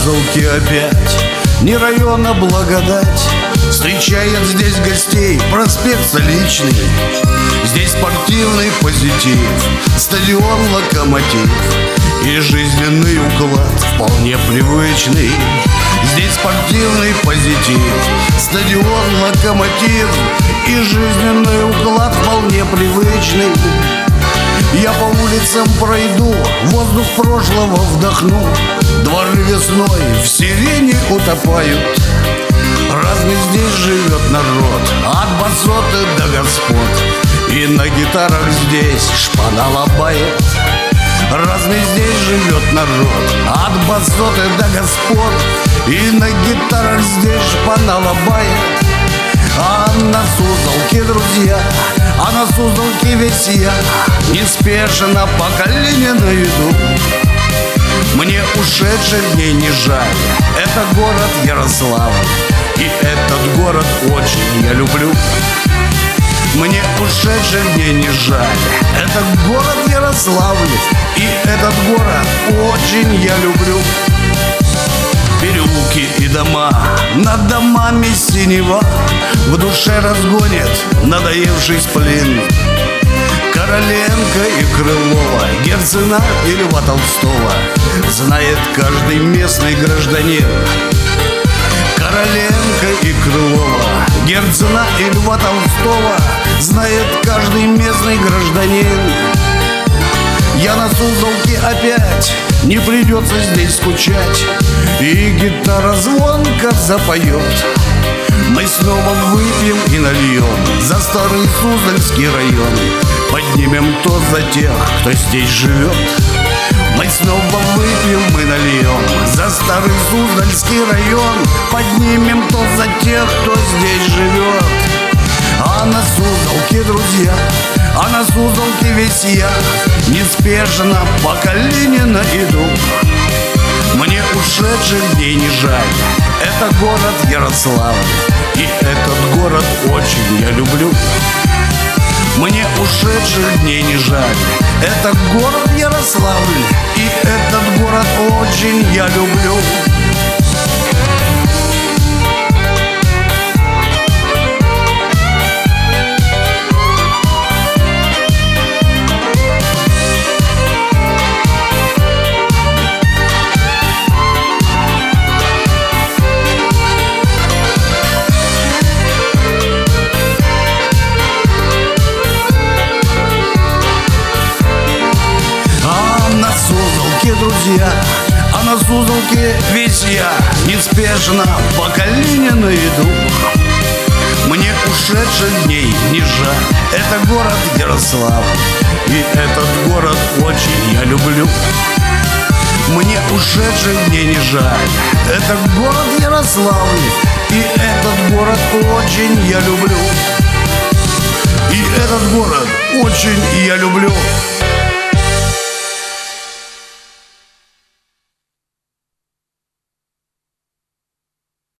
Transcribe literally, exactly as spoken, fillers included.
Суздалке опять не района Благодать. Встречает здесь гостей проспект Столичный. Здесь спортивный позитив, стадион Локомотив и жизненный уклад вполне привычный. Здесь спортивный позитив, стадион Локомотив и жизненный уклад вполне привычный. Я по улицам пройду, воздух прошлого вдохну. Дворы весной в сирене утопают. Разный здесь живет народ, от басоты до господ, и на гитарах здесь шпана лобает. Разный здесь живет народ, от басоты до господ, и на гитарах здесь шпана лобает. А на Суздалке, друзья, а на Суздалке весь я неспешно по Калинину иду. Мне ушедших дней не жаль, это город Ярославль, и этот город очень я люблю. Мне ушедших дней не жаль, это город Ярославль, и этот город очень я люблю. Переулки и дома, над домами синева, в душе разгонит надоевший сплин. Короленко и Крылова, Герцена и Льва Толстого знает каждый местный гражданин. Короленко и Крылова, Герцена и Льва Толстого знает каждый местный гражданин. Я на Суздалке опять, не придется здесь скучать, и гитара звонко запоет. Мы снова выпьем и нальем за старый Суздальский район, поднимем тост за тех, кто здесь живет. Мы снова выпьем и нальем за старый Суздальский район, поднимем тост за тех, кто здесь живет. А на Суздалке, друзья, а на Суздалке весь я неспешно по Калинину иду. Мне ушедших дней не жаль, это город Ярославль, и этот город очень я люблю. Мне ушедших дней не жаль, это город Ярославль, и этот город очень я люблю. Друзья, а на Суздалке весь я неспешно по Калинину иду. Мне ушедших дней не жаль, это город Ярославль, и этот город очень я люблю. Мне ушедших дней не жаль, это город Ярославль, и этот город очень я люблю. И этот город очень я люблю.